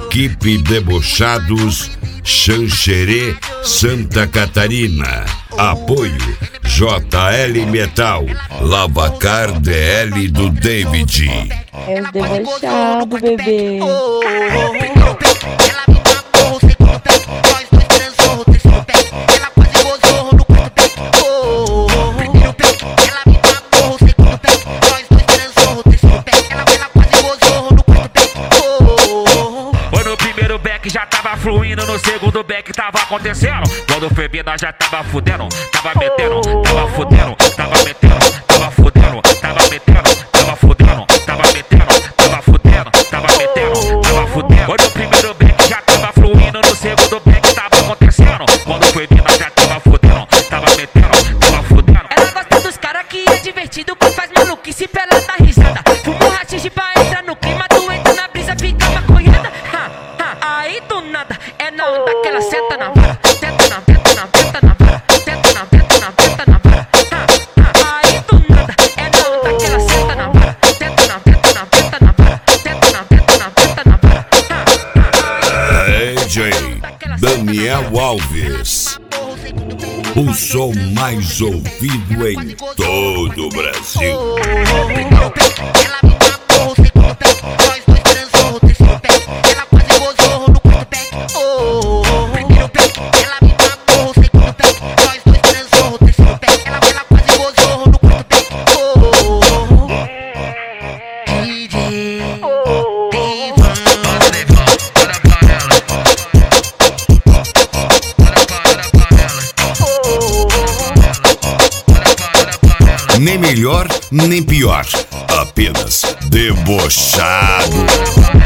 Equipe Debochados, Xanxerê, Santa Catarina. Apoio JL Metal, Lavacar DL do David. É os debochados, bebê. Já tava fluindo, no segundo back tava acontecendo. Quando foi bem, nós já tava fudendo. Tava metendo, tava fudendo. Tava metendo, tava fudendo. Tava metendo, tava fudendo. Tava metendo, tava fudendo. Tava metendo, tava fudendo. Quando o primeiro back já tava fluindo, no segundo back tava acontecendo. Quando foi bem, nós já tava fudendo. Tava metendo, tava fudendo. Ela gosta dos caras que é divertido, que faz maluquice pra ela dar risada. Fumo rachixe pra entrar no clima, tu entra na brisa, fica maconhada. Aí do nada, é na onda que ela senta na vara. Tenta na, tenta na, tenta na vara. Tenta na, tenta na, tenta na vara. Aí do nada, é na onda que ela senta na vara. Tenta na, tenta na, tenta na vara. Tenta na, tenta na, tenta na vara. DJ Daniel Alves, o som mais ouvido em todo o Brasil. Nem melhor, nem pior, apenas debochado.